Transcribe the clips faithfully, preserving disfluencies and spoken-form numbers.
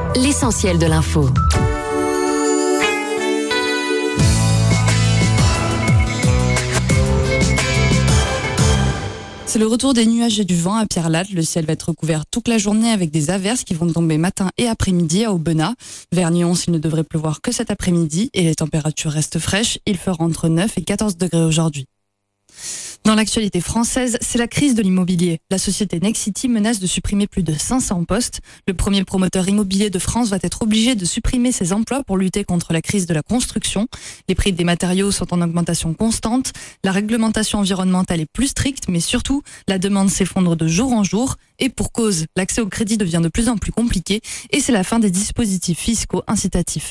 l'essentiel de l'info. C'est le retour des nuages et du vent à Pierrelatte. Le ciel va être recouvert toute la journée avec des averses qui vont tomber matin et après-midi à Aubenas. Vers Nyons, il ne devrait pleuvoir que cet après-midi et les températures restent fraîches. Il fera entre neuf et quatorze degrés aujourd'hui. Dans l'actualité française, c'est la crise de l'immobilier. La société Nexity menace de supprimer plus de cinq cents postes. Le premier promoteur immobilier de France va être obligé de supprimer ses emplois pour lutter contre la crise de la construction. Les prix des matériaux sont en augmentation constante. La réglementation environnementale est plus stricte, mais surtout, la demande s'effondre de jour en jour. Et pour cause, l'accès au crédit devient de plus en plus compliqué et c'est la fin des dispositifs fiscaux incitatifs.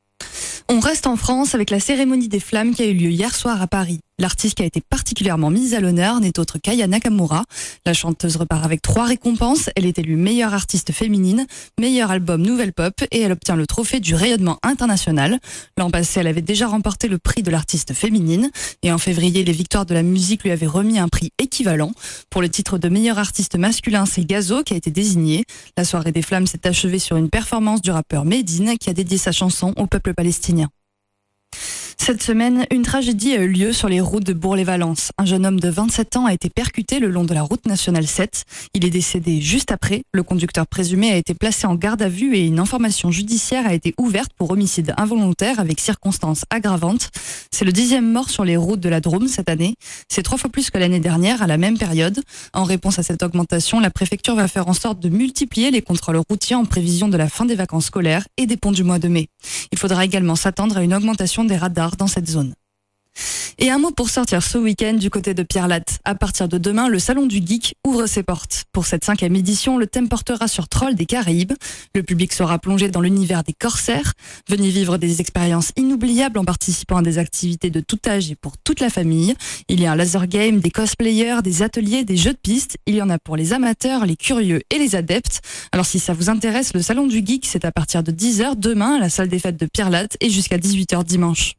On reste en France avec la cérémonie des flammes qui a eu lieu hier soir à Paris. L'artiste qui a été particulièrement mise à l'honneur n'est autre qu'Aya Nakamura. La chanteuse repart avec trois récompenses. Elle est élue meilleure artiste féminine, meilleur album nouvelle pop et elle obtient le trophée du rayonnement international. L'an passé, elle avait déjà remporté le prix de l'artiste féminine. Et en février, les Victoires de la musique lui avaient remis un prix équivalent. Pour le titre de meilleur artiste masculin, c'est Gazo qui a été désigné. La soirée des flammes s'est achevée sur une performance du rappeur Medine qui a dédié sa chanson au peuple palestinien. Cette semaine, une tragédie a eu lieu sur les routes de Bourg-les-Valences. Un jeune homme de vingt-sept ans a été percuté le long de la route nationale sept. Il est décédé juste après. Le conducteur présumé a été placé en garde à vue et une information judiciaire a été ouverte pour homicide involontaire avec circonstances aggravantes. C'est le dixième mort sur les routes de la Drôme cette année. C'est trois fois plus que l'année dernière à la même période. En réponse à cette augmentation, la préfecture va faire en sorte de multiplier les contrôles routiers en prévision de la fin des vacances scolaires et des ponts du mois de mai. Il faudra également s'attendre à une augmentation des radars dans cette zone. Et un mot pour sortir ce week-end du côté de Pierrelatte. À partir de demain, le Salon du Geek ouvre ses portes. Pour cette cinquième édition, le thème portera sur Trolls des Caraïbes. Le public sera plongé dans l'univers des corsaires. Venez vivre des expériences inoubliables en participant à des activités de tout âge et pour toute la famille. Il y a un laser game, des cosplayers, des ateliers, des jeux de piste. Il y en a pour les amateurs, les curieux et les adeptes. Alors si ça vous intéresse, le Salon du Geek, c'est à partir de dix heures demain à la salle des fêtes de Pierrelatte et jusqu'à dix-huit heures dimanche.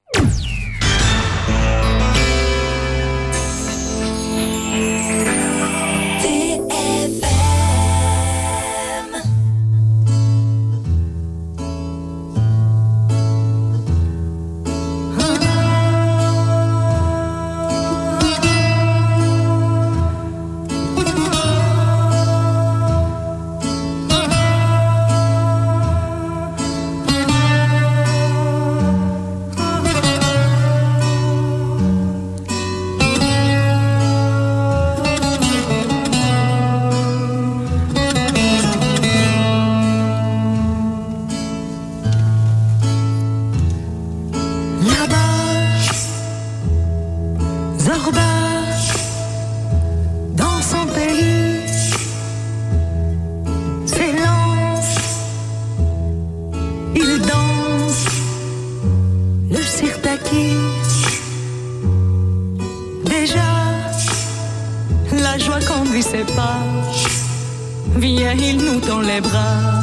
Viens, il nous tend les bras.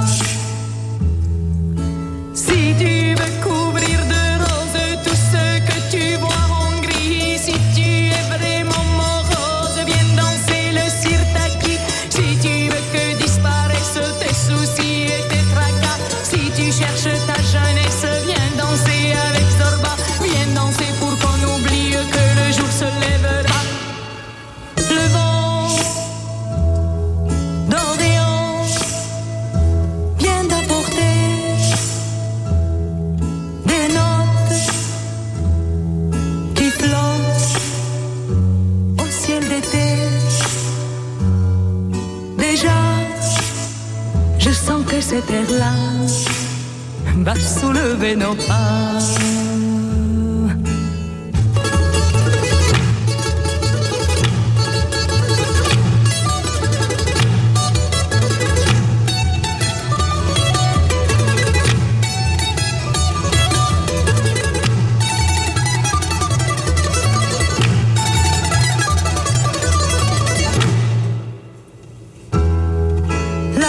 Si tu veux couvrir de roses tout ce que tu vois en gris, si tu es vraiment morose, viens danser le sirtaki. Si tu veux que disparaissent tes soucis et tes tracas, si tu cherches ta jeunesse, viens danser avec Zorba. Viens danser pour qu'on oublie que le jour se lèvera. Le vent que cette terre-là va soulever nos pas.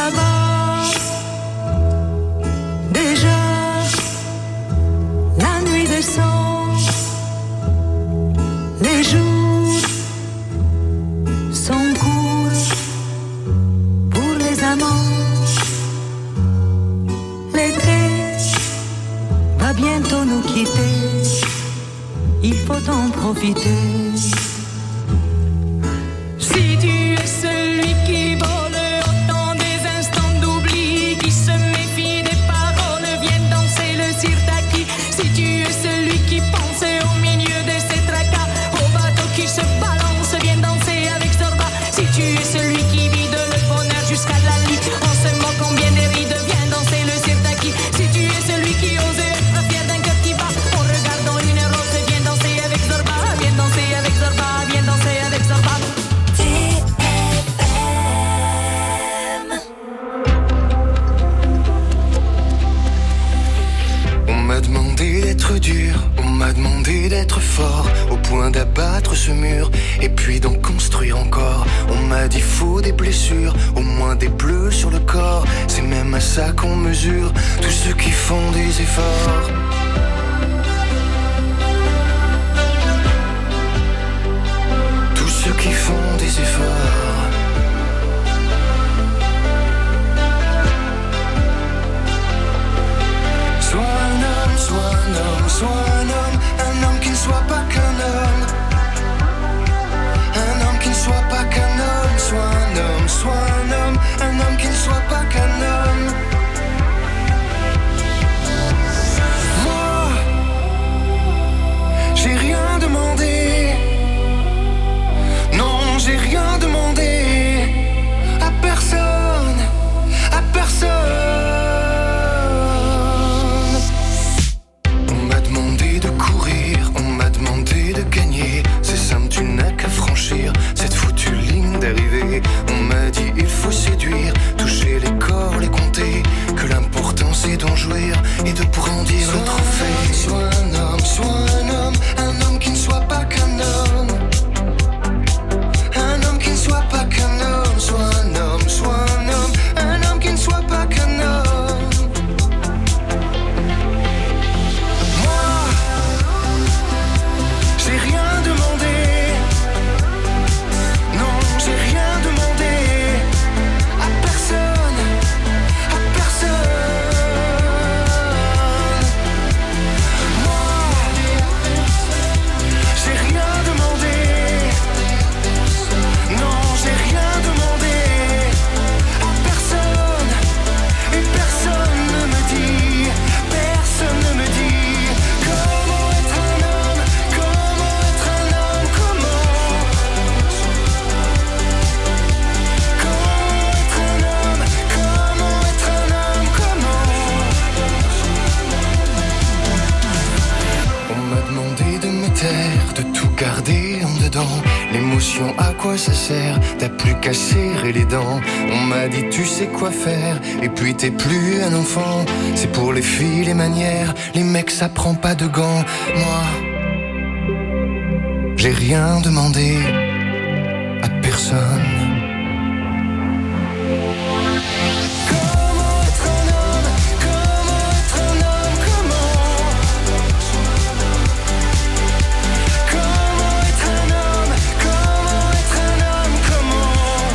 Déjà, la nuit profiter. Si tu es celui qui vole autant des instants d'oubli, qui se méfie des paroles, viens danser le sirtaki. Si tu es celui qui pense au milieu de ses tracas, au bateau qui se balance, viens danser avec Zorba. Si tu es celui qui vide le bonheur jusqu'à la lit, en se moquant bien des rides, viens danser le sirtaki. Si tu es celui qui ose être fier d'un cœur qui bat, en regardant une rose, viens danser avec Zorba, viens danser avec Zorba, viens danser avec Zorba. On m'a demandé d'être dur, on m'a demandé d'être fort, au point d'abattre ce mur, et puis d'en construire encore. On m'a dit faut des blessures, au moins des bleus sur le corps. C'est même à ça qu'on mesure tous ceux qui font des efforts. Tous ceux qui font des efforts. Sois un homme, sois un homme, sois un homme, un homme qui ne soit pas qu'un homme. Un homme qui ne soit pas qu'un homme, sois un homme, sois un homme, un homme qui ne soit pas qu'un homme. Moi, j'ai rien demandé. Non, j'ai rien demandé à personne, à personne. On m'a demandé de courir, on m'a demandé de gagner. C'est simple, tu n'as qu'à franchir cette foutue ligne d'arrivée. On m'a dit il faut séduire, toucher les corps, les compter, que l'important c'est d'en jouir et de brandir le trophée. Sois un homme, sois un homme, un homme qui ne soit pas qu'un homme. Un homme qui ne soit pas qu'un homme, sois un homme, sois un homme, un homme qui ne soit pas qu'un homme. Moi, j'ai rien demandé. Non, j'ai rien demandé à personne, à personne. Moi, j'ai rien demandé. Non, j'ai rien demandé à personne. Et personne ne me dit, personne ne me dit comment être un homme, comment être un homme, comment. Comment être un homme, comment être un homme, comment. On m'a demandé de me taire, de tout garder en dedans. L'émotion, à quoi ça sert? T'as plus qu'à serrer les dents. On m'a dit tu sais quoi faire, et puis t'es plus un enfant. C'est pour les filles les manières, les mecs ça prend pas de gants. Moi, j'ai rien demandé à personne. Comment être un homme, comment être un homme, comment. Comment être un homme, comment être un homme, comment.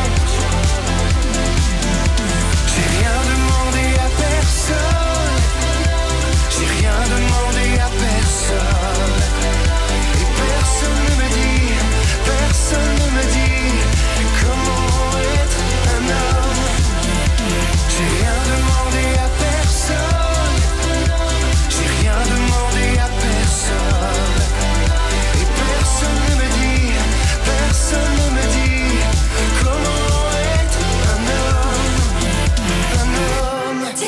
J'ai rien demandé à personne. J'ai rien demandé à personne. Et personne ne me dit, personne ne me dit comment être un homme. J'ai rien demandé à personne. J'ai rien demandé à personne. Et personne ne me dit, personne ne me dit comment être un homme. Un homme.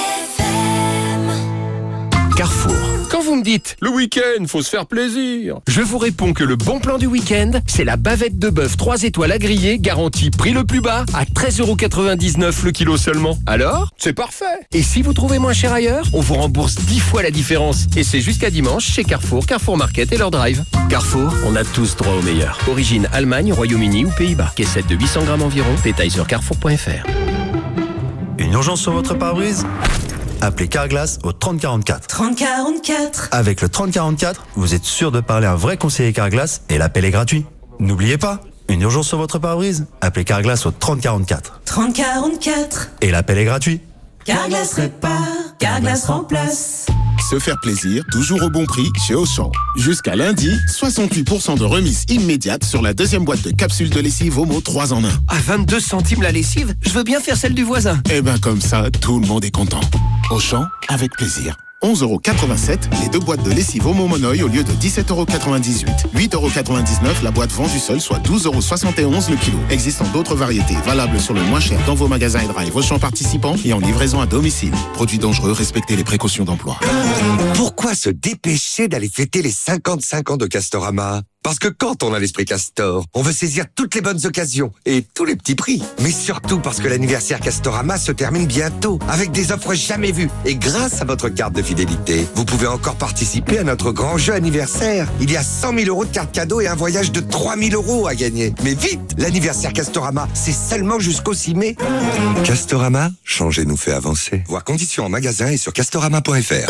Carrefour. Quand vous me dites « le week-end, faut se faire plaisir », je vous réponds que le bon plan du week-end, c'est la bavette de bœuf trois étoiles à griller, garantie prix le plus bas, à treize euros quatre-vingt-dix-neuf le kilo seulement. Alors, c'est parfait. Et si vous trouvez moins cher ailleurs, on vous rembourse dix fois la différence. Et c'est jusqu'à dimanche chez Carrefour, Carrefour Market et leur drive. Carrefour, on a tous droit au meilleur. Origine Allemagne, Royaume-Uni ou Pays-Bas. Caissette de huit cents grammes environ. Détail sur carrefour point f r. Une urgence sur votre pare-brise? Appelez Carglass au trente quarante-quatre. trente quarante-quatre. Avec le trente quarante-quatre, vous êtes sûr de parler à un vrai conseiller Carglass et l'appel est gratuit. N'oubliez pas, une urgence sur votre pare-brise? Appelez Carglass au trente quarante-quatre. trente quarante-quatre. Et l'appel est gratuit. Carglass répare, Carglass remplace. Se faire plaisir, toujours au bon prix chez Auchan. Jusqu'à lundi, soixante-huit pour cent de remise immédiate sur la deuxième boîte de capsules de lessive Omo trois en un. À vingt-deux centimes la lessive, je veux bien faire celle du voisin. Eh ben comme ça, tout le monde est content. Auchan, avec plaisir. onze euros quatre-vingt-sept, les deux boîtes de lessive Omo Monoï au lieu de dix-sept euros quatre-vingt-dix-huit. huit euros quatre-vingt-dix-neuf la boîte vendue seule, soit douze euros soixante et onze le kilo. Existant d'autres variétés, valables sur le moins cher dans vos magasins et drive Auchan participants et en livraison à domicile. Produits dangereux, respectez les précautions d'emploi. Pourquoi se dépêcher d'aller fêter les cinquante-cinq ans de Castorama ? Parce que quand on a l'esprit Castor, on veut saisir toutes les bonnes occasions et tous les petits prix. Mais surtout parce que l'anniversaire Castorama se termine bientôt avec des offres jamais vues. Et grâce à votre carte de fidélité, vous pouvez encore participer à notre grand jeu anniversaire. Il y a cent mille euros de cartes cadeaux et un voyage de trois mille euros à gagner. Mais vite, l'anniversaire Castorama, c'est seulement jusqu'au six mai. Castorama, changer nous fait avancer. Voir conditions en magasin et sur castorama point f r.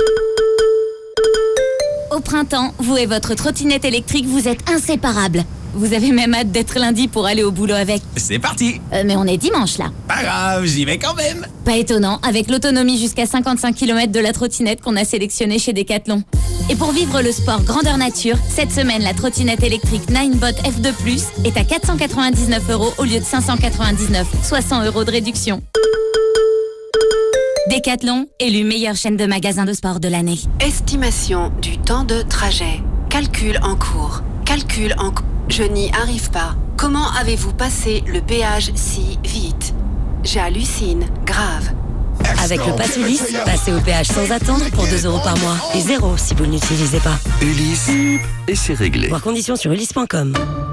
Au printemps, vous et votre trottinette électrique, vous êtes inséparables. Vous avez même hâte d'être lundi pour aller au boulot avec. C'est parti. Euh, mais on est dimanche là. Pas grave, j'y vais quand même. Pas étonnant, avec l'autonomie jusqu'à cinquante-cinq kilomètres de la trottinette qu'on a sélectionnée chez Decathlon. Et pour vivre le sport grandeur nature, cette semaine, la trottinette électrique Ninebot F deux plus est à quatre cent quatre-vingt-dix-neuf euros au lieu de cinq cent quatre-vingt-dix-neuf, soit cent euros de réduction. Decathlon, élu meilleure chaîne de magasins de sport de l'année. Estimation du temps de trajet. Calcul en cours. Calcul en cours. Je n'y arrive pas. Comment avez-vous passé le péage si vite? J'hallucine. Grave. Avec le Pass Ulysse, passez au péage sans attendre pour deux euros par mois. Et zéro si vous ne l'utilisez pas. Ulysse, et c'est réglé. Voir conditions sur ulysse point com.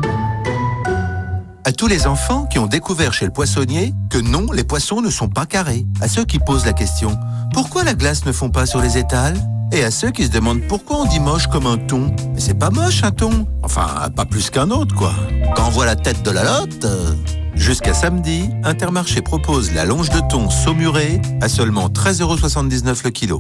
À tous les enfants qui ont découvert chez le poissonnier que non, les poissons ne sont pas carrés. À ceux qui posent la question, pourquoi la glace ne fond pas sur les étals? Et à ceux qui se demandent pourquoi on dit moche comme un thon. Mais c'est pas moche un thon. Enfin, pas plus qu'un autre, quoi. Quand on voit la tête de la lotte... Euh... Jusqu'à samedi, Intermarché propose la longe de thon saumurée à seulement treize euros soixante-dix-neuf le kilo.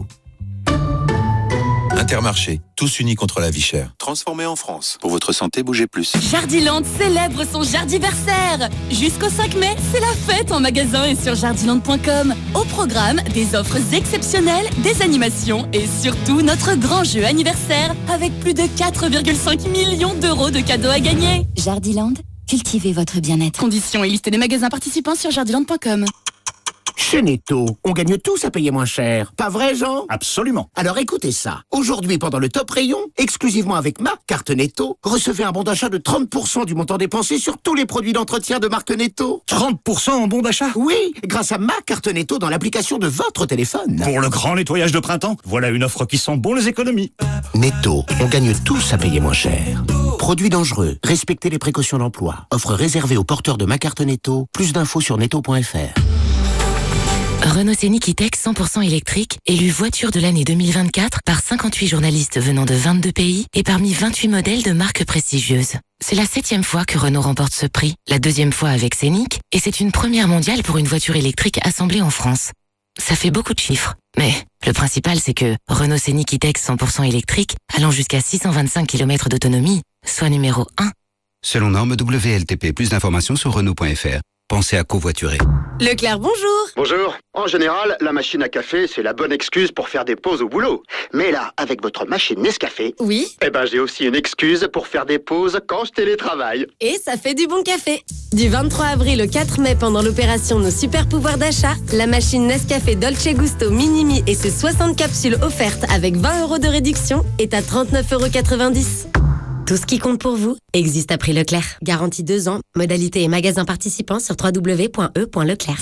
Intermarché, tous unis contre la vie chère. Transformé en France. Pour votre santé, bougez plus. Jardiland célèbre son jardiversaire. Jusqu'au cinq mai, c'est la fête en magasin et sur jardiland point com. Au programme, des offres exceptionnelles, des animations et surtout notre grand jeu anniversaire avec plus de quatre virgule cinq millions d'euros de cadeaux à gagner. Jardiland, cultivez votre bien-être. Conditions et liste des magasins participants sur jardiland point com. Chez Netto, on gagne tous à payer moins cher. Pas vrai, Jean? Absolument. Alors écoutez ça. Aujourd'hui, pendant le top rayon, exclusivement avec ma carte Netto, recevez un bon d'achat de trente pour cent du montant dépensé sur tous les produits d'entretien de marque Netto. trente pour cent en bon d'achat? Oui, grâce à ma carte Netto dans l'application de votre téléphone. Pour le grand nettoyage de printemps, voilà une offre qui sent bon les économies. Netto, on gagne tous à payer moins cher. Produits dangereux, respectez les précautions d'emploi. Offre réservée aux porteurs de ma carte Netto. Plus d'infos sur netto point f r. Renault Scénic E-Tech cent pour cent électrique, élu voiture de l'année deux mille vingt-quatre par cinquante-huit journalistes venant de vingt-deux pays et parmi vingt-huit modèles de marques prestigieuses. C'est la septième fois que Renault remporte ce prix, la deuxième fois avec Scénic, et c'est une première mondiale pour une voiture électrique assemblée en France. Ça fait beaucoup de chiffres, mais le principal c'est que Renault Scénic E-Tech cent pour cent électrique, allant jusqu'à six cent vingt-cinq kilomètres d'autonomie, soit numéro un. Selon norme W L T P, plus d'informations sur Renault point f r. Pensez à covoiturer. Leclerc, bonjour. Bonjour. En général, la machine à café, c'est la bonne excuse pour faire des pauses au boulot. Mais là, avec votre machine Nescafé... Oui. Eh ben, j'ai aussi une excuse pour faire des pauses quand je télétravaille. Et ça fait du bon café. Du vingt-trois avril au quatre mai, pendant l'opération Nos Super Pouvoirs d'achat, la machine Nescafé Dolce Gusto Minimi et ses soixante capsules offertes avec vingt euros de réduction est à trente-neuf euros quatre-vingt-dix. Tout ce qui compte pour vous existe à prix Leclerc. Garantie deux ans. Modalité et magasins participants sur w w w point e point leclerc.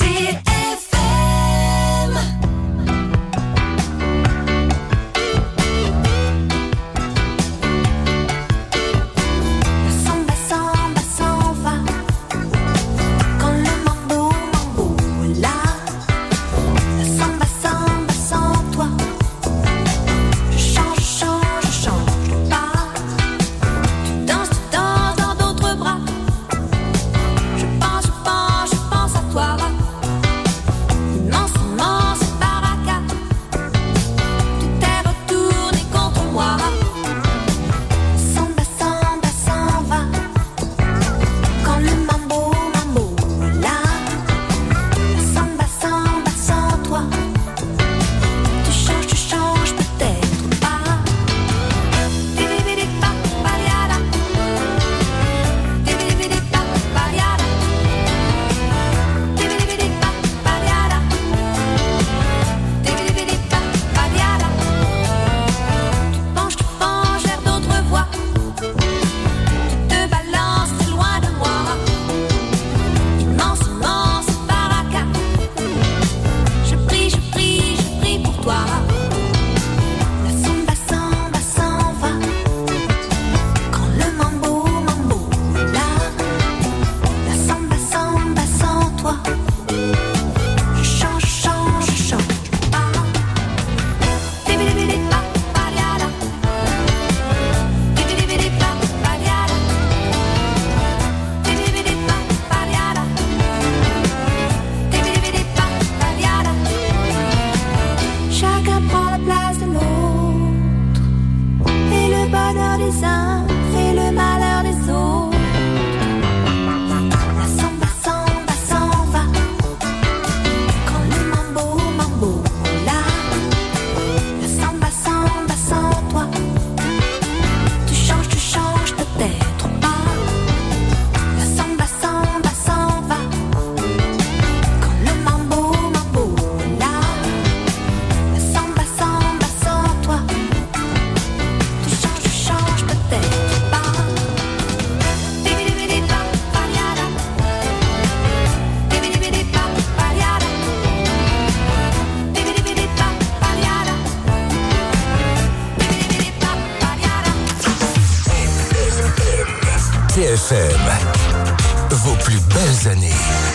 F M, vos plus belles années.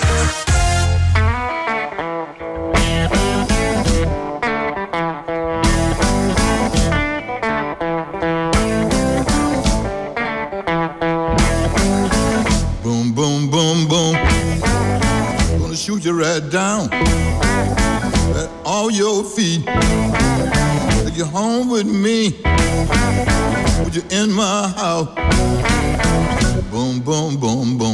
Boom, boom, boom, boom. Gonna shoot you right down at all your feet. Take you home with me. Put you in my house. Boom, boom, boom, boom.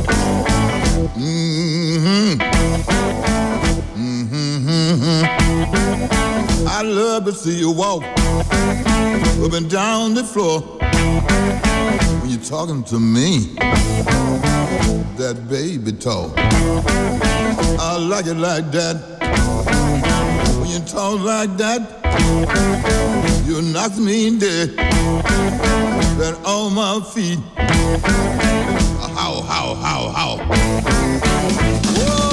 Mm-hmm. Mm-hmm, mm-hmm. I love to see you walk up and down the floor when you're talking to me. That baby talk, I like it like that. When you talk like that, you knock me dead. Right on my feet. How, how, how, how. Whoa.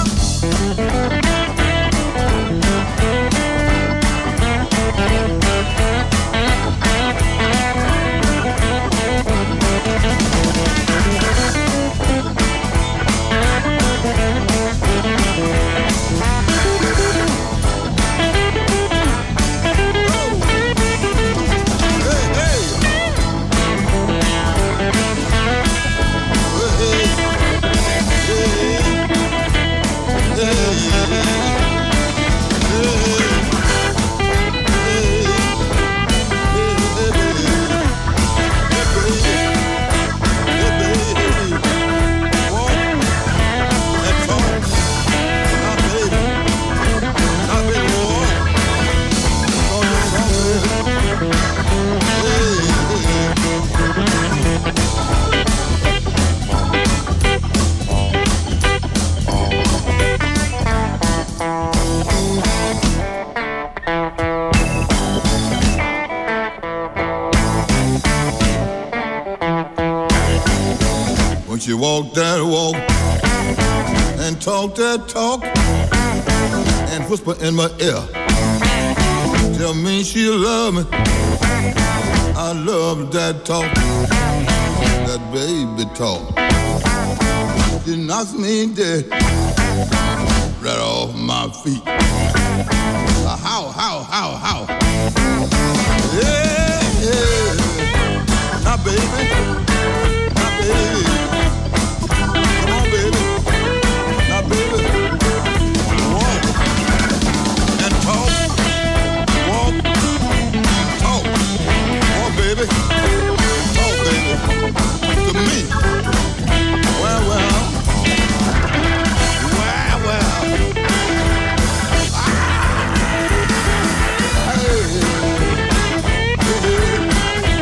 She walk that walk and talk that talk and whisper in my ear. Tell me she love me. I love that talk, that baby talk. She knocks me dead right off my feet. How, how, how, how? Yeah, yeah. Now, baby, now, baby. Baby, now baby, walk and talk, walk, talk, walk baby, talk baby, to me. Well, well, well, well. Ah. Hey, hey, hey.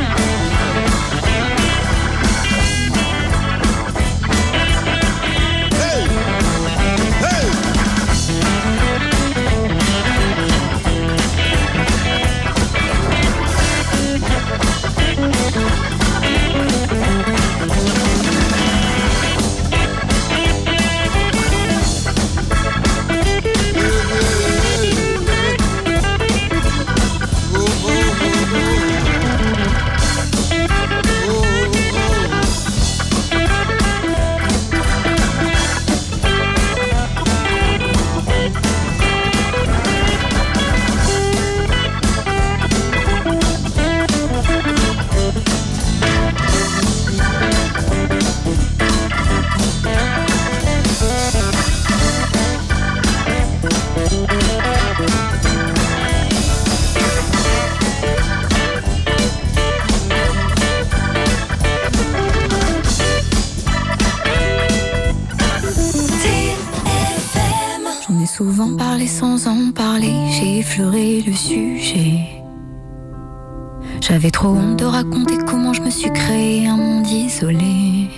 Souvent parlé sans en parler, j'ai effleuré le sujet. J'avais trop honte de raconter comment je me suis créé un monde isolé.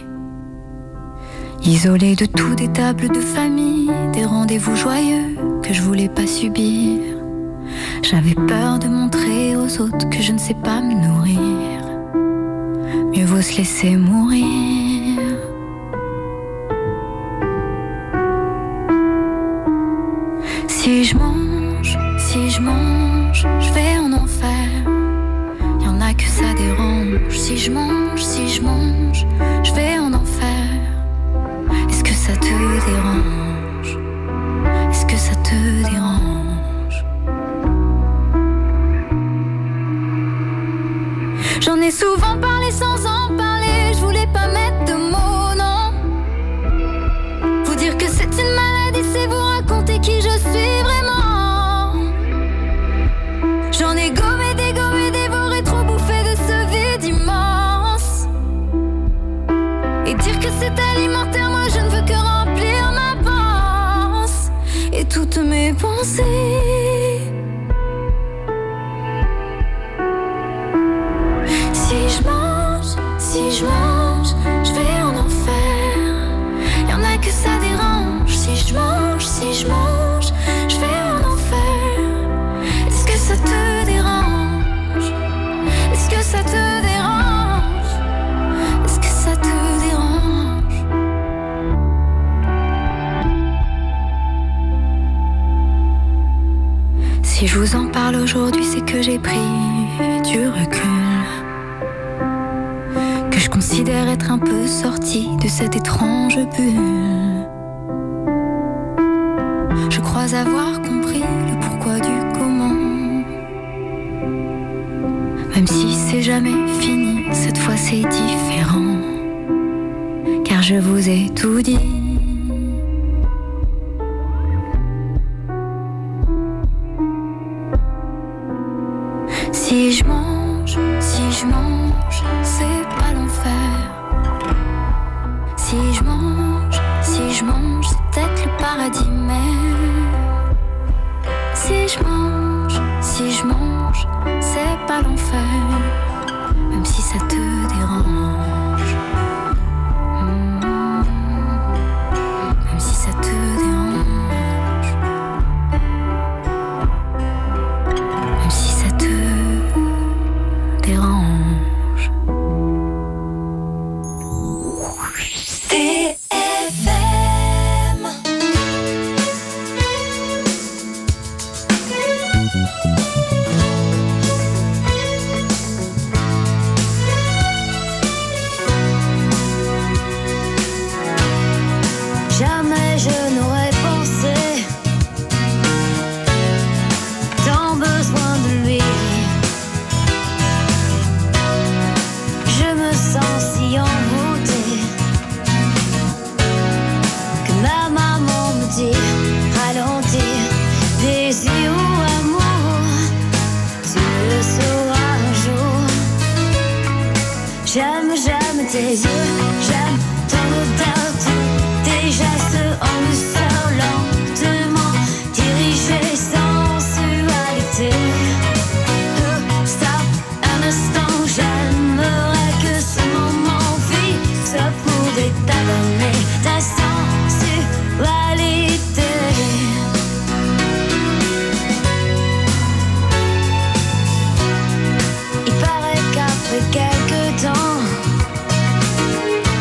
Isolé de tout, des tables de famille, des rendez-vous joyeux que je voulais pas subir. J'avais peur de montrer aux autres que je ne sais pas me nourrir. Mieux vaut se laisser mourir. Si je mange, si je mange, je vais en enfer. Y'en a que ça dérange. Si je mange, si je mange, je dérange? Est-ce que ça te dérange? J'en ai souvent parlé sans en parler, je voulais pas mettre de mots, non. Vous dire que c'est une maladie, c'est vous raconter qui je suis vraiment. J'en ai gommé, dégommé, dévoré, trop bouffé de ce vide immense. Et dire que c'est alimentaire, moi je ne veux que remplir ma panse et toutes mes pensées. Si je mange, si je mange, je vais en enfer. Y'en a que ça dérange. Si je mange, si je mange, je vais en enfer. Est-ce que ça te dérange? Est-ce que ça te dérange? Est-ce que ça te dérange? Si je vous en parle aujourd'hui, c'est que j'ai pris du recul, que je considère être un peu sortie de cette étrange bulle. Je crois avoir compris le pourquoi du comment. Même si c'est jamais fini, cette fois c'est différent, car je vous ai tout dit. Si je mange, si je mange, c'est pas l'enfer. Si je mange, si je mange, c'est peut-être le paradis même. Si je mange, si je mange, c'est pas l'enfer. Même si ça te dérange. Mmh. Même si ça te dérange. Même si ça te dérange. T F M. Jamais je n'aurais pensé tant besoin de lui. Je me sens si envoûtée que ma maman me dit ralentir, désir ou amour, tu le sauras un jour. J'aime, j'aime tes yeux, j'aime ton odeur, tes gestes en douceur, lentement dirigés, sensualité. Oh, stop un instant, j'aimerais que ce moment fixe pouvait t'abonner ta sensualité. Il paraît qu'après quelques temps,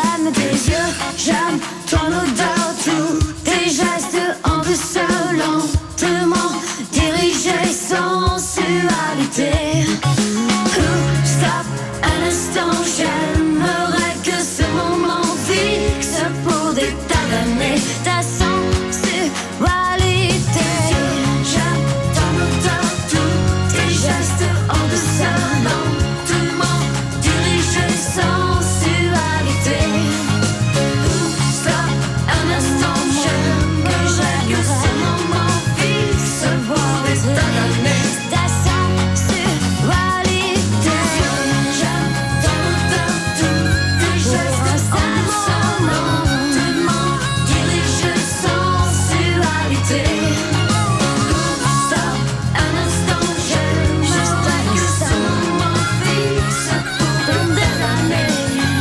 flamme de tes yeux, j'aime ton odeur, tous tes gestes en douceur, lentement dirigés sans sensualité. Ouh, stop un instant, j'aimerais que ce moment fixe pour des tas d'années ta sensualité. J'aime ton odeur, tous tes gestes en douceur, lentement dirigés sans sensualité. Ouh, stop un instant, j'aimerais que ce moment fixe pour des tas d'années ta sensualité. J'aime ton odeur, tous tes gestes en douceur, lentement dirigés sans sensualité. Ouh, stop un instant, j'aimerais que ce moment fixe pour des années.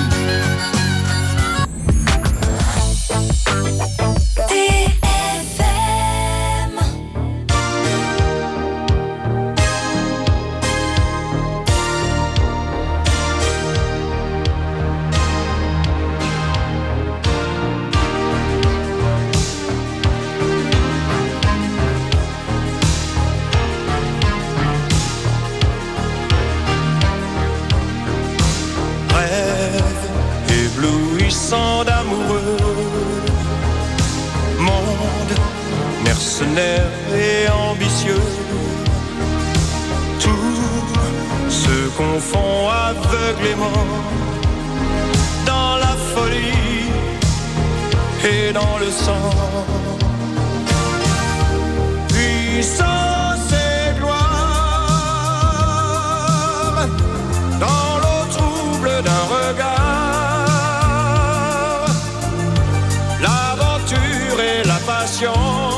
T F M. Rêve éblouissant d'amoureux, monde mercenaire et ambitieux, tout se confond aveuglément dans la folie et dans le sang. Puissance et gloire dans l'eau trouble d'un regard, l'aventure et la passion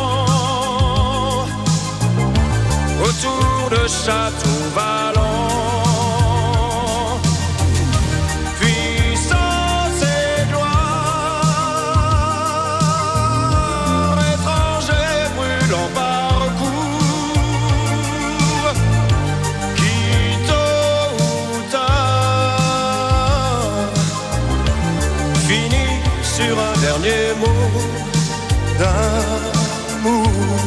autour de châteaux vallons. Puissance et gloire, étrangers brûlant parcours, qui tôt ou tard finit sur un dernier mot d'amour.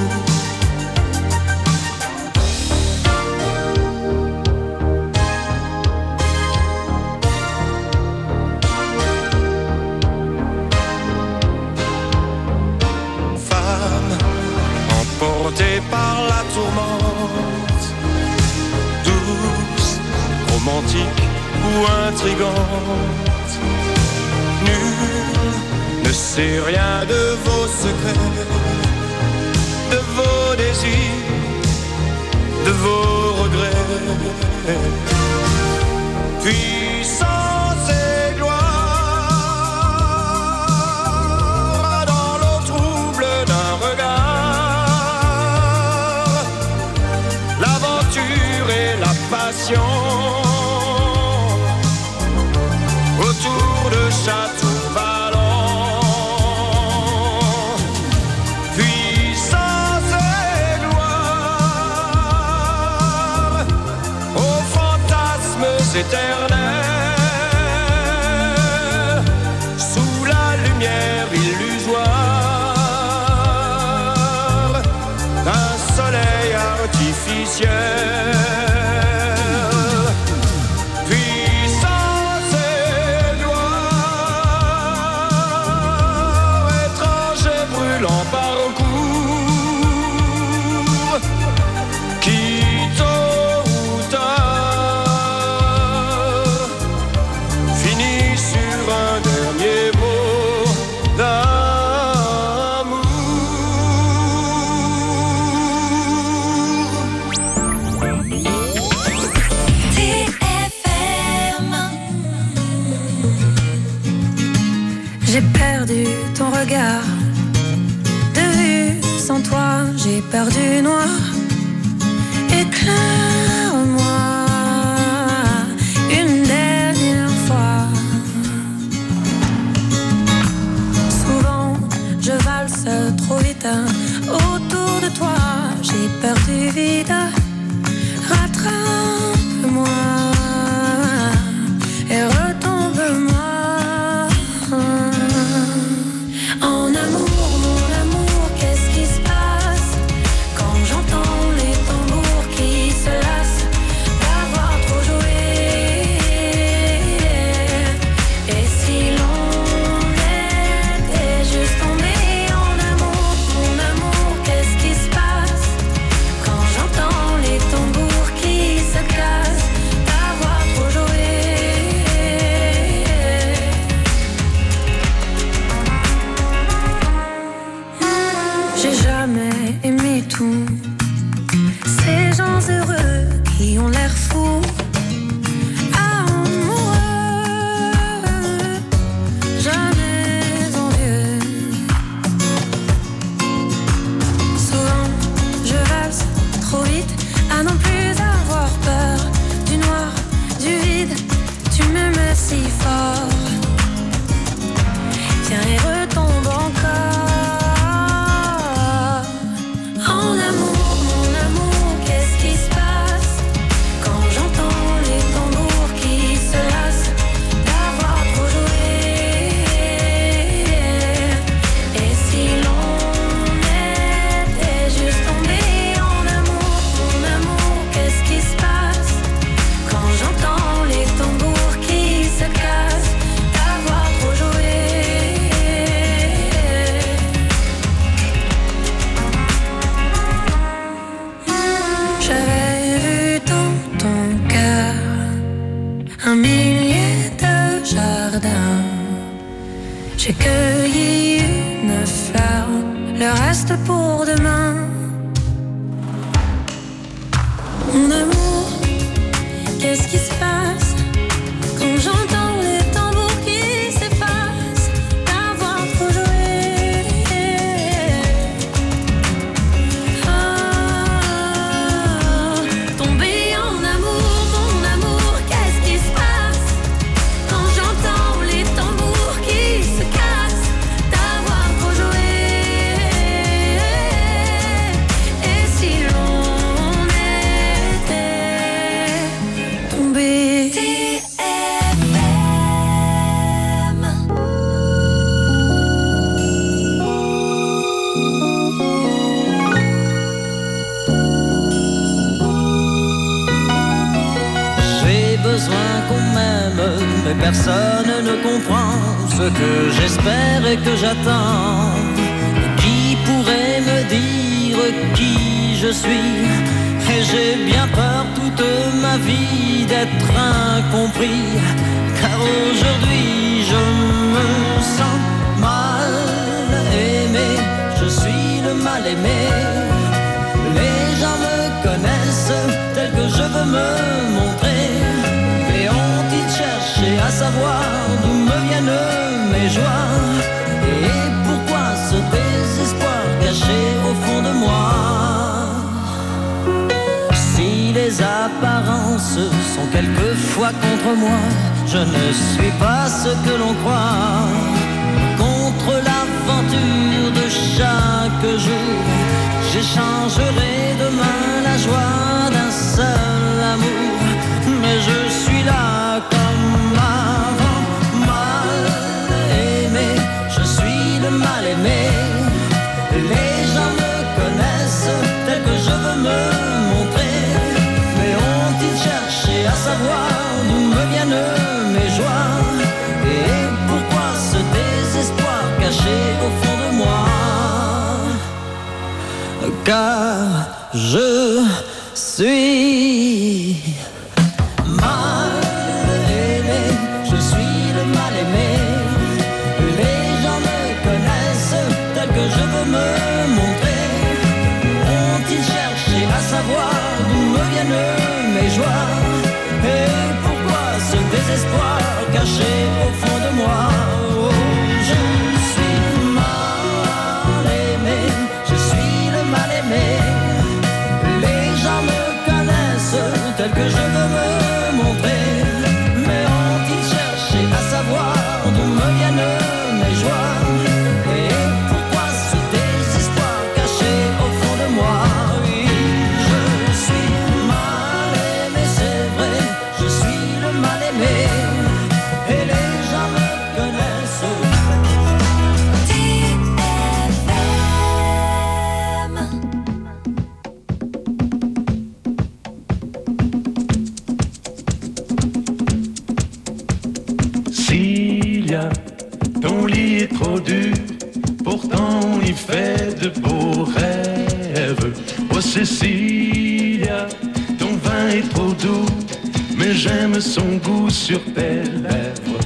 Femme emportée par la tourmente, douce, romantique ou intrigante, nul ne sait rien de vos secrets, de vos désirs, de vos regrets. Puissance et gloire dans l'eau trouble d'un regard, l'aventure et la passion autour de châteaux vallons. Puissance et gloire aux fantasmes éternels, sous la lumière illusoire d'un soleil artificiel. Puissance et gloire, étrangers brûlant parcours, qui tôt ou tard finit sur un dernier mot d'amour. T F M. J'ai perdu ton regard de vue, sans toi j'ai perdu noir. Éclaire-moi une dernière fois. Souvent je valse trop vite autour de toi, j'ai perdu vite. Rattrape-moi et retombe-moi. J'ai cueilli une fleur, le reste pour demain. Mon amour, qu'est-ce qui se passe quand j'entends les tambours qui s'effacent, d'avoir trop joué? Ah, tomber en amour, mon amour, qu'est-ce qui se passe quand j'entends les tambours qui se cassent, d'avoir trop joué? Et si l'on était tombé? J'ai besoin qu'on m'aime, mais personne ne comprend ce que j'espère et que j'attends. Qui pourrait me dire qui je suis? Et j'ai bien peur toute ma vie d'être incompris, car aujourd'hui je me sens mal aimé. Je suis le mal aimé. Les gens me connaissent tel que je veux me montrer. Mais ont-ils cherché à savoir d'où me viennent mes joies? Et pourquoi ce désespoir caché au fond de moi? Si les apparences sont quelquefois contre moi, je ne suis pas ce que l'on croit. Contre l'aventure de chaque jour, j'échangerai demain la joie d'un seul amour. Mais je suis là comme avant, mal aimé. Je suis le mal aimé. Les gens me connaissent tel que je veux me montrer. Mais ont-ils cherché à savoir d'où me viennent mes joies? Et pourquoi ce désespoir caché au fond de moi? Car je suis mal aimé, je suis le mal aimé. Les gens me connaissent tel que je veux me montrer. Ont-ils cherché à savoir d'où me viennent mes joies? Et pourquoi ce désespoir caché au fond de moi? Oh, je suis mal aimé, je suis le mal aimé. Les gens me connaissent tel que je veux me montrer. Mais ont-ils cherché à savoir d'où me viennent mes joies? Et pourquoi ce désespoir caché au fond de moi? Oui, je suis mal aimé, c'est vrai, je suis le mal aimé. Et les gens me connaissent. Cilia, ton lit est trop dur, pourtant on y fait de beaux rêves. Oh Cécilia, ton vin est trop doux, mais j'aime son goût sur tes lèvres.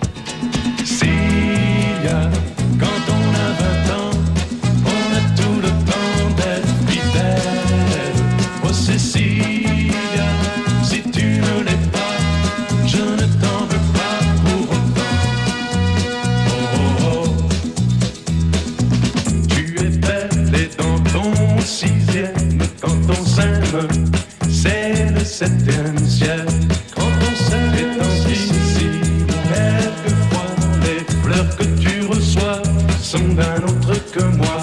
Cilia, quand on a vingt ans, on a tout le temps d'être fidèle. Oh Cécilia, si tu ne l'es pas, je ne t'en veux pas pour autant. Oh oh oh, tu es belle et dans ton sixième, quand on s'aime, c'est le septième ciel. Quand on s'aime est en difficile, quelquefois les fleurs que tu reçois sont d'un autre que moi.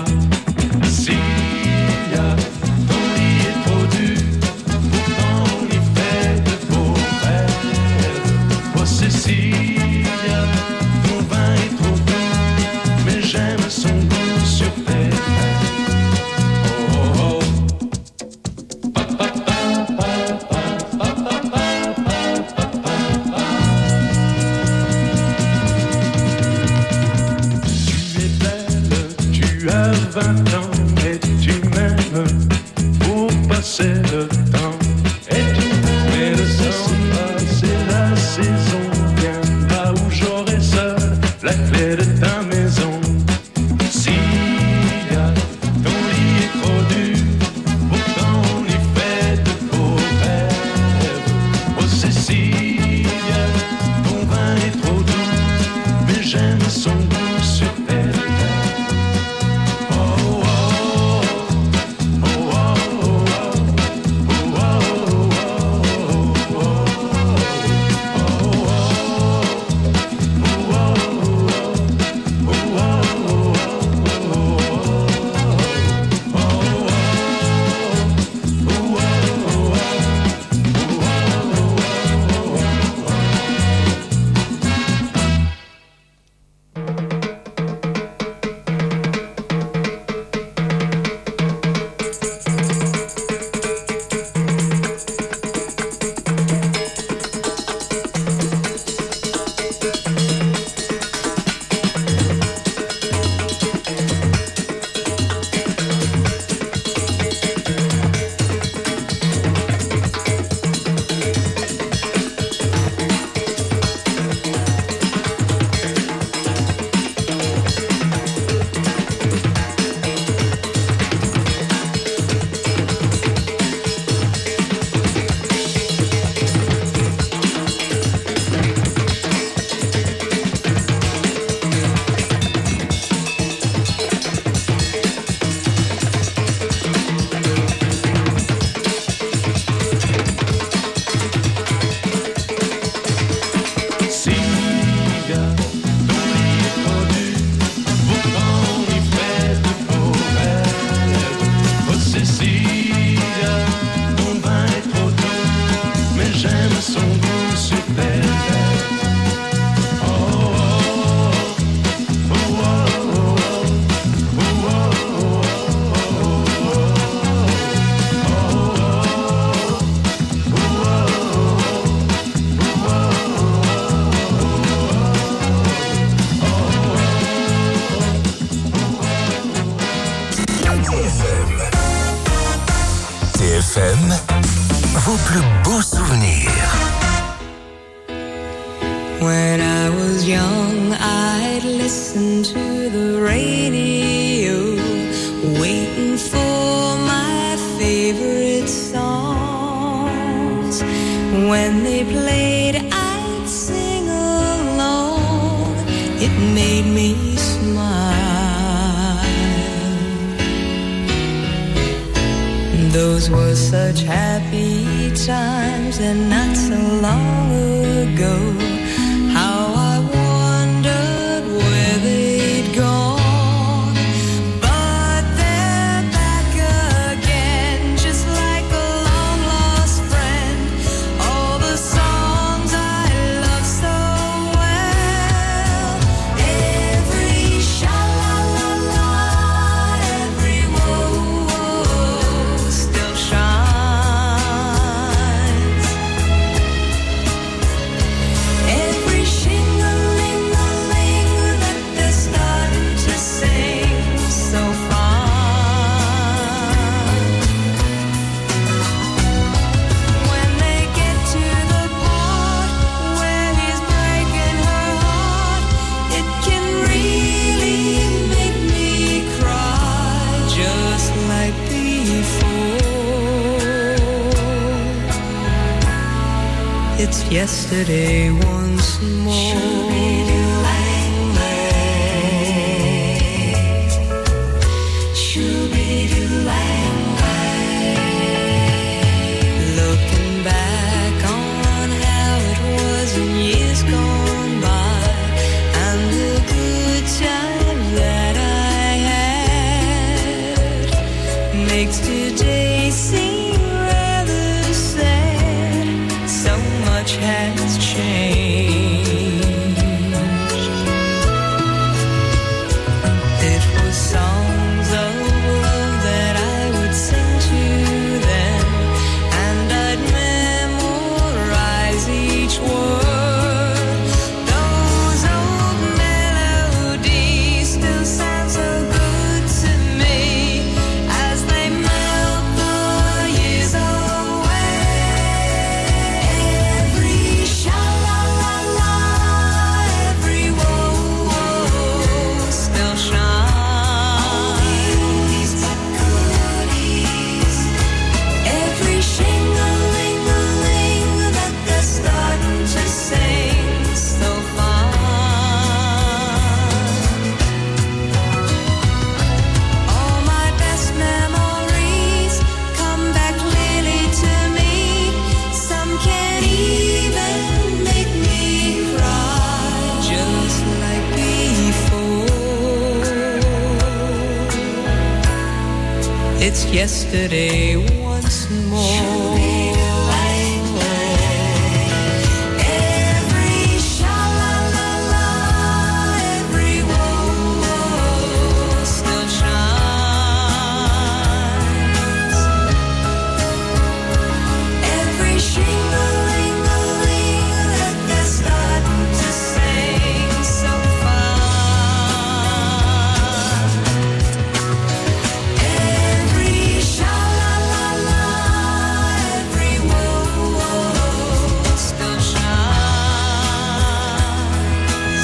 Cilia, ton lit est trop dur, pourtant on y fait de beaux rêves. Oh Cécilia, ton vin est trop doux, mais j'aime son goût sur tes lèvres. Oh oh oh. vingt ans et tu m'aimes pour passer le temps. Et tu mais le temps passe et la saison vient là où j'aurai seul la clé de ta maison. F M, vos plus beaux souvenirs. When I was young, I'd listen to the radio, waiting for my favorite songs. When they played, I'd sing along. It made me smile. Those were such happy times, and not so long ago. How I wondered where they'd gone. But they're back again, just like a long-lost friend. All the songs I love so well. Every sha-la-la-la, every whoa-whoa still shines. Every shing-a-ling-a-ling that they're starting to sing so fine. When they get to the part where he's breaking her heart, it can really make me cry, just like before. It's yesterday once more. Looking back on how it was in years gone by, and the good times that I had, makes today seem rather sad. So much has changed. It was songs of love that I would sing to them, and I'd memorize each word. Those old melodies still sound so good to me as they melt the years away. Every sha-la-la-la, every whoa-whoa still shines. Every shing-a-ling-a-ling that they're starting to sing so fine. All my best memories come back clearly to me. Some can even make me cry, just like before. It's yesterday once more. Every sha-la-la-la, every whoa-whoa still shines. Every shing-a-ling-a-ling that they're starting to sing so fine. Every sha-la-la-la, every whoa-whoa still shines.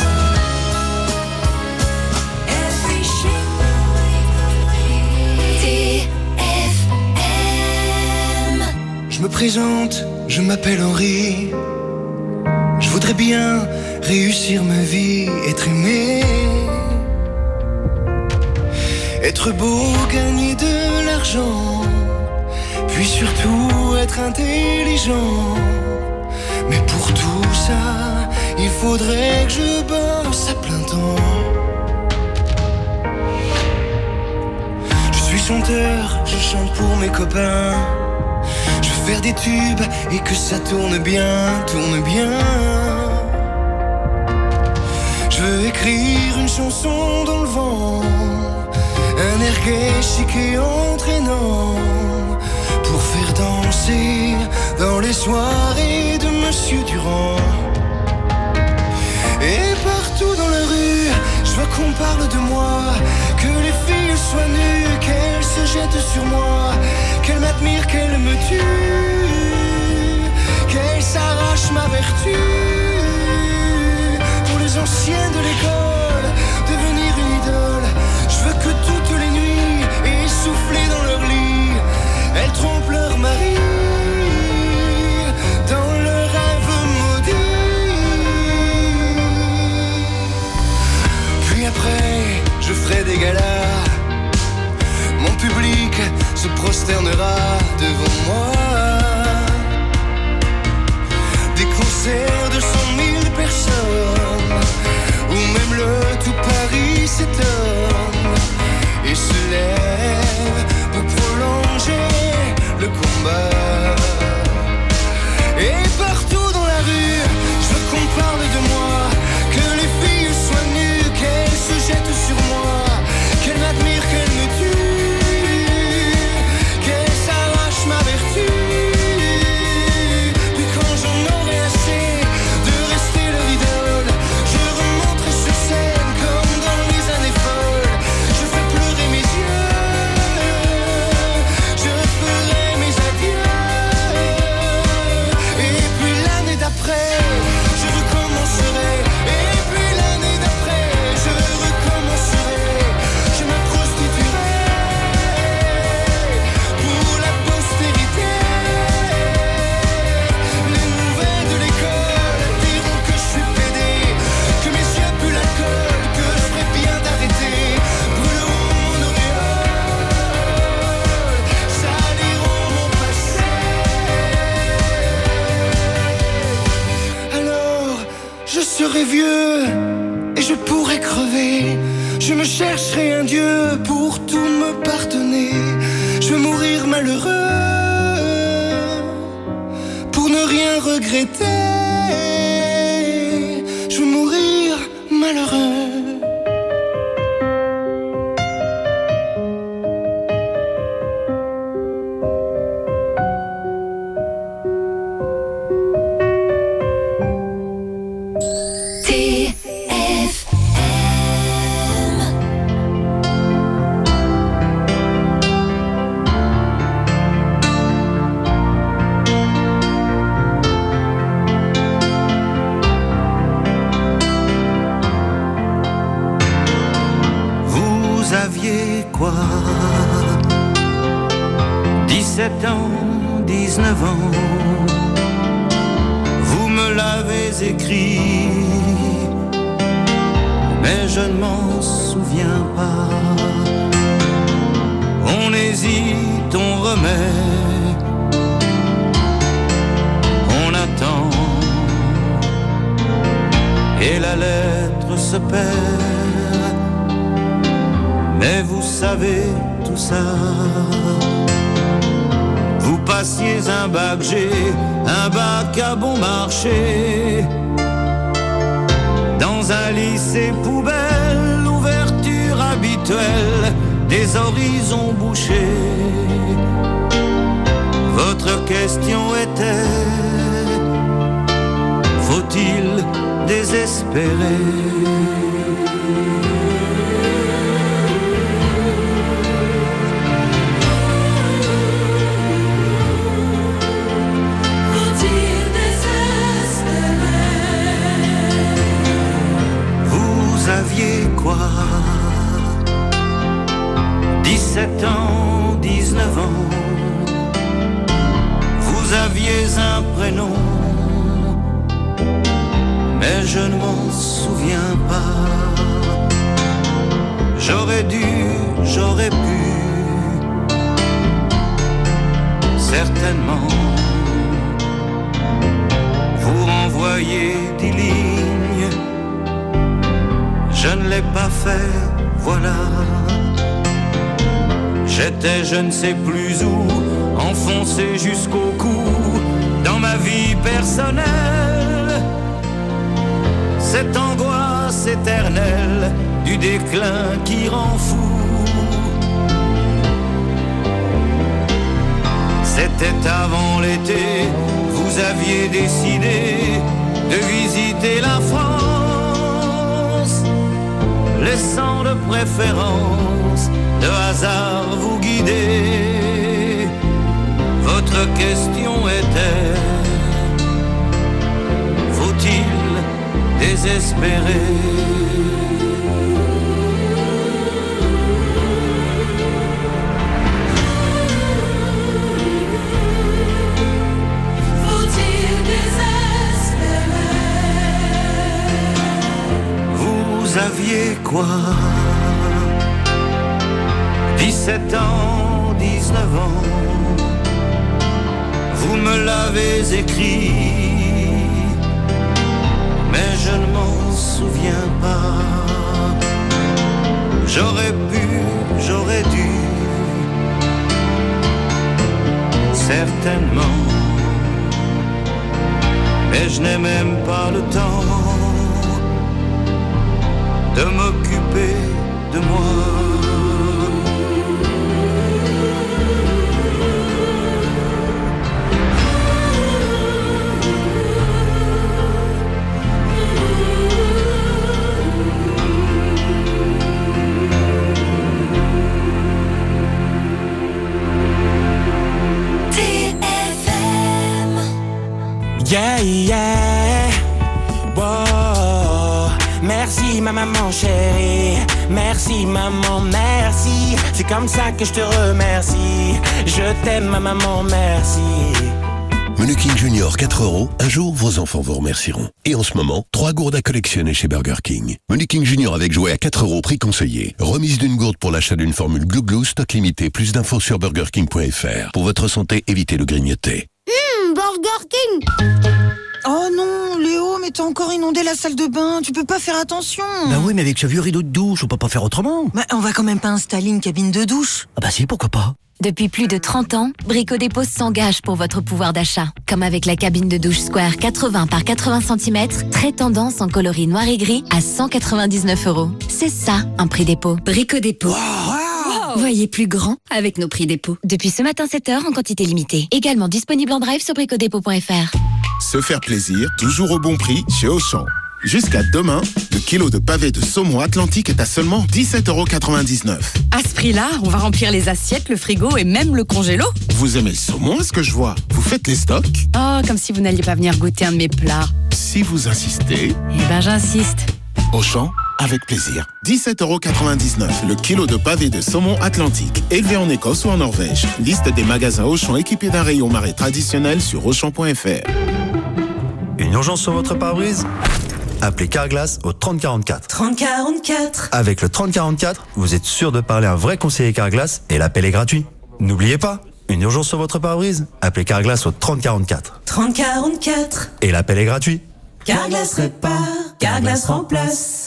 Every shing-a-ling-a-ling. T F M. Je me présente, je m'appelle Henri. Je voudrais bien réussir ma vie, être aimé, être beau, gagner de l'argent, puis surtout être intelligent. Mais pour tout ça, il faudrait que je bosse à plein temps. Je suis chanteur, je chante pour mes copains. Je veux faire des tubes et que ça tourne bien, tourne bien. Je veux écrire une chanson dans le vent, un air gai, chic et entraînant, pour faire danser dans les soirées de Monsieur Durand. Et partout dans la rue, je veux qu'on parle de moi, que les filles filles soient nues, qu'elles se jettent sur moi, qu'elles m'admirent, qu'elles me tuent, qu'elles s'arrachent ma vertu. Pour les anciens de l'école, devenir une idole, je veux que toutes les nuits, essoufflées dans leur lit, elles trompent leur mari dans le rêve maudit. Puis après, je ferai des galas, mon public se prosternera devant moi. Des concerts de cent mille personnes, où même le tout Paris s'étonne et se lève pour prolonger le combat. Et partout dans la rue, je veux qu'on parle de moi, que les filles soient nues, qu'elles se jettent sur moi, qu'elles m'admirent, qu'elles me tuent, qu'elles s'arrachent ma vertu. Puis quand j'en aurai assez de rester leur idole, je remonterai sur scène comme dans les années folles. Je ferai pleurer mes yeux, je ferai mes adieux. Et puis l'année d'après, je recommencerai. Et puis l'année d'après, je recommencerai. Je me prostituerai pour la postérité. Les nouvelles de l'école diront que je suis pédé, que mes yeux puent l'alcool, que je ferai bien d'arrêter. Brûleront mon auréole, saliront mon passé. Alors, je serai vieux et je pourrai crever. Je me chercherai un Dieu pour tout me pardonner. Je veux mourir malheureux pour ne rien regretter. Je veux mourir malheureux. T F Vous aviez quoi? dix-sept ans, dix-neuf ans. Vous me l'avez écrit, mais je ne m'en souviens pas. On hésite, on remet, on attend, et la lettre se perd. Mais vous savez tout ça. Vous passiez un bac G, un bac à bon marché. Dans un lycée poubelle, l'ouverture habituelle des horizons bouchés. Votre question était: faut-il désespérer? Vous aviez quoi? dix-sept ans, dix-neuf ans. Vous aviez un prénom, mais je ne m'en souviens pas. J'aurais dû, j'aurais pu, certainement, vous renvoyer des lignes. Je ne l'ai pas fait, voilà. J'étais je ne sais plus où, enfoncé jusqu'au cou dans ma vie personnelle. Cette angoisse éternelle du déclin qui rend fou. C'était avant l'été, vous aviez décidé de visiter la France. laissant de préférence de hasard vous guider. Votre question était: faut-il désespérer? Vous aviez quoi? dix-sept ans, dix-neuf ans. Vous me l'avez écrit, mais je ne m'en souviens pas. J'aurais pu, j'aurais dû, certainement, mais je n'ai même pas le temps de m'occuper de moi. Yeah, yeah, wow. Merci ma maman chérie, merci maman, merci. C'est comme ça que je te remercie. Je t'aime ma maman, merci. Menu King Junior quatre euros, un jour vos enfants vous remercieront. Et en ce moment, trois gourdes à collectionner chez Burger King. Menu King Junior avec jouet à quatre euros, prix conseillé. Remise d'une gourde pour l'achat d'une formule Glou Glou, stock limité. Plus d'infos sur burger king point f r. Pour votre santé, évitez le grignoter. Hum, Burger King. Oh non, Léo, mais t'as encore inondé la salle de bain, tu peux pas faire attention. Bah oui, mais avec ce vieux rideau de douche, on peut pas faire autrement. Bah on va quand même pas installer une cabine de douche. Ah bah si, pourquoi pas. Depuis plus de trente ans, Brico Dépôt s'engage pour votre pouvoir d'achat. Comme avec la cabine de douche Square quatre-vingts par quatre-vingts centimètres, très tendance en coloris noir et gris à cent quatre-vingt-dix-neuf euros. C'est ça, un prix dépôt. Brico Dépôt. Wow. Voyez plus grand avec nos prix dépôt. Depuis ce matin sept heures en quantité limitée. Également disponible en drive sur brico dépôt point f r. Se faire plaisir, toujours au bon prix chez Auchan. Jusqu'à demain, le kilo de pavé de saumon Atlantique est à seulement dix-sept euros quatre-vingt-dix-neuf. À ce prix-là, on va remplir les assiettes, le frigo et même le congélo. Vous aimez le saumon, est-ce que je vois? Vous faites les stocks? Oh, comme si vous n'alliez pas venir goûter un de mes plats. Si vous insistez... Eh ben, j'insiste. Auchan, avec plaisir. dix-sept euros quatre-vingt-dix-neuf, le kilo de pavé de saumon Atlantique, élevé en Écosse ou en Norvège. Liste des magasins Auchan équipés d'un rayon marais traditionnel sur auchan point f r. Une urgence sur votre pare-brise? Appelez Carglass au trente quarante-quatre. trente quarante-quatre. Avec le trente quarante-quatre, vous êtes sûr de parler à un vrai conseiller Carglass et l'appel est gratuit. N'oubliez pas, une urgence sur votre pare-brise? Appelez Carglass au trente quarante-quatre. trente quarante-quatre. Et l'appel est gratuit. Carglass répare, Carglass remplace.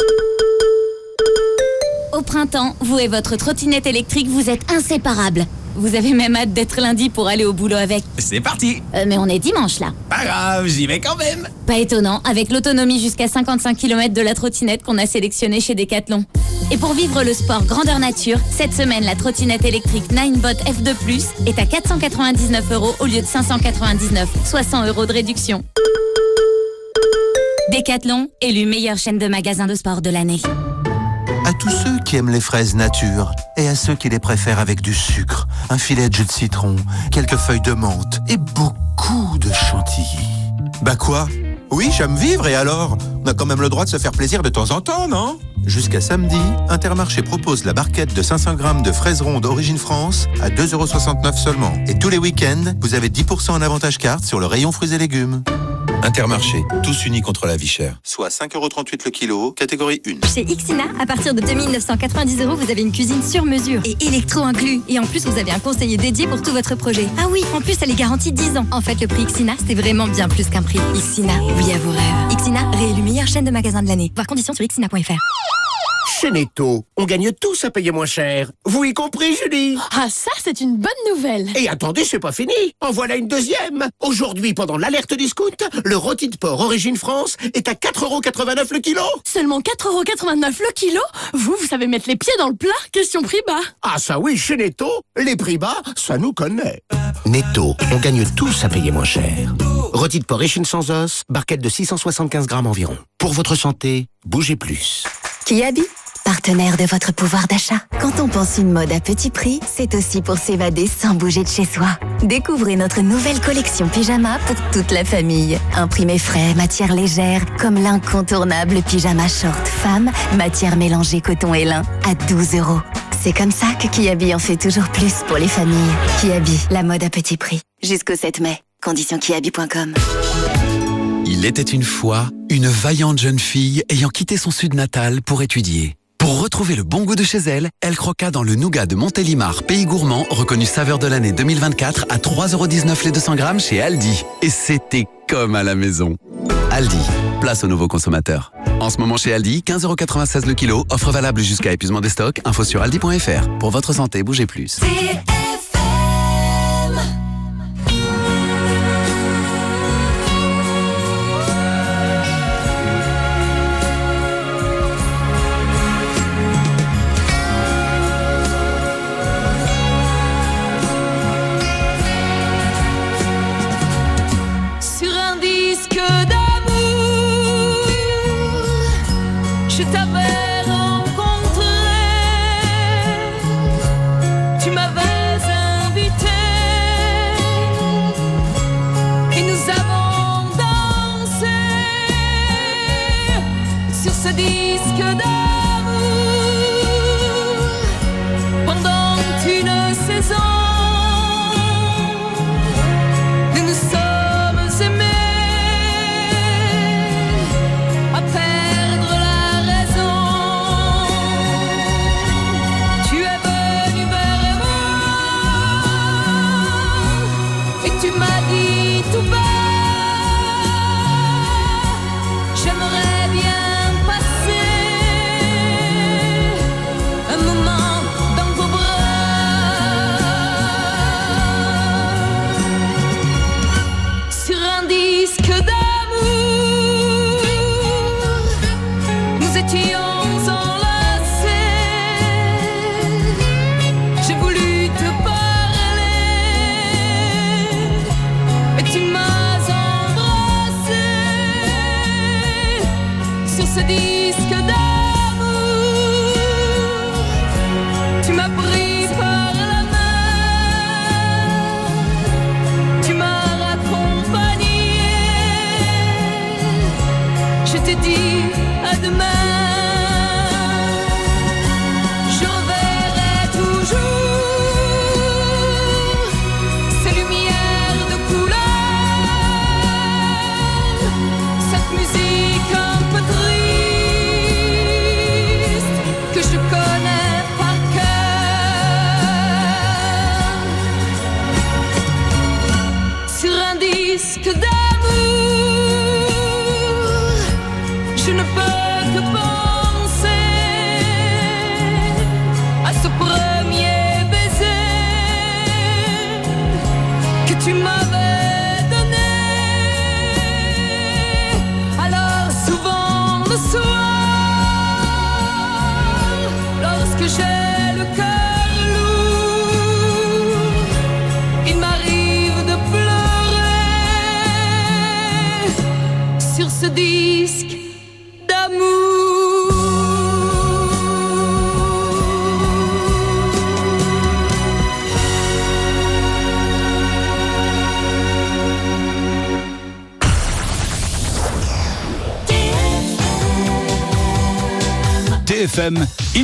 Au printemps, vous et votre trottinette électrique, vous êtes inséparables. Vous avez même hâte d'être lundi pour aller au boulot avec. C'est parti. Euh, mais on est dimanche là. Pas grave, j'y vais quand même. Pas étonnant, avec l'autonomie jusqu'à cinquante-cinq kilomètres de la trottinette qu'on a sélectionnée chez Decathlon. Et pour vivre le sport grandeur nature, cette semaine, la trottinette électrique Ninebot F deux plus est à quatre cent quatre-vingt-dix-neuf euros au lieu de cinq cent quatre-vingt-dix-neuf, soit cent euros de réduction. Decathlon, élu meilleure chaîne de magasins de sport de l'année. À tous ceux qui aiment les fraises nature et à ceux qui les préfèrent avec du sucre, un filet de jus de citron, quelques feuilles de menthe et beaucoup de chantilly. Bah quoi? Oui, j'aime vivre et alors? On a quand même le droit de se faire plaisir de temps en temps, non? Jusqu'à samedi, Intermarché propose la barquette de cinq cents grammes de fraises rondes Origine France à deux euros soixante-neuf seulement. Et tous les week-ends, vous avez dix pour cent en avantage carte sur le rayon fruits et légumes. Intermarché, tous unis contre la vie chère. Soit cinq euros trente-huit le kilo, catégorie un. Chez Ixina, à partir de deux mille neuf cent quatre-vingt-dix euros, vous avez une cuisine sur mesure et électro inclus. Et en plus, vous avez un conseiller dédié pour tout votre projet. Ah oui, en plus, elle est garantie dix ans. En fait, le prix Ixina, c'est vraiment bien plus qu'un prix. Ixina, oui à vos rêves. Ixina, réélu meilleure chaîne de magasins de l'année. Voir conditions sur ixina point f r. Chez Netto, on gagne tous à payer moins cher. Vous y compris, Julie? Ah, ça, c'est une bonne nouvelle. Et attendez, c'est pas fini. En voilà une deuxième. Aujourd'hui, pendant l'alerte discount, le rôti de porc Origine France est à quatre euros quatre-vingt-neuf le kilo. Seulement quatre euros quatre-vingt-neuf le kilo? Vous, vous savez mettre les pieds dans le plat? Question prix bas. Ah ça oui, chez Netto, les prix bas, ça nous connaît. Netto, on gagne tous à payer moins cher. Rôti de porc échine sans os, barquette de six cent soixante-quinze grammes environ. Pour votre santé, bougez plus. Kiabi, partenaire de votre pouvoir d'achat. Quand on pense une mode à petit prix, c'est aussi pour s'évader sans bouger de chez soi. Découvrez notre nouvelle collection pyjama pour toute la famille. Imprimé frais, matière légère, comme l'incontournable pyjama short femme, matière mélangée coton et lin, à douze euros. C'est comme ça que Kiabi en fait toujours plus pour les familles. Kiabi, la mode à petit prix. Jusqu'au sept mai. Conditions kiabi point com. Il était une fois une vaillante jeune fille ayant quitté son sud natal pour étudier. Pour retrouver le bon goût de chez elle, elle croqua dans le nougat de Montélimar, pays gourmand, reconnu saveur de l'année deux mille vingt-quatre à trois euros dix-neuf les deux cents grammes chez Aldi. Et c'était comme à la maison. Aldi, place aux nouveaux consommateurs. En ce moment chez Aldi, quinze euros quatre-vingt-seize le kilo, offre valable jusqu'à épuisement des stocks, info sur aldi point fr. Pour votre santé, bougez plus. Je t'avais rencontré, tu m'avais invité et nous avons dansé sur ce disque d'amour pendant une saison. Nous nous sommes aimés à perdre la tu m'as dit tout bas, j'aimerais bien passer un moment dans vos bras. Sur un disque d'amour, nous étions enlacés. J'ai voulu te parler, tu m'as embrassé sur ce disque d'amour. Tu m'as pris par la main, tu m'as raccompagné. Je t'ai dit à demain. Je reverrai toujours ces lumières de couleur, musique un peu triste que je connais par cœur. Sur un disque d'amour, je ne peux que penser à ce premier baiser que tu m'avais. Lorsque j'ai le cœur lourd, il m'arrive de pleurer sur ce disque d'amour. T F M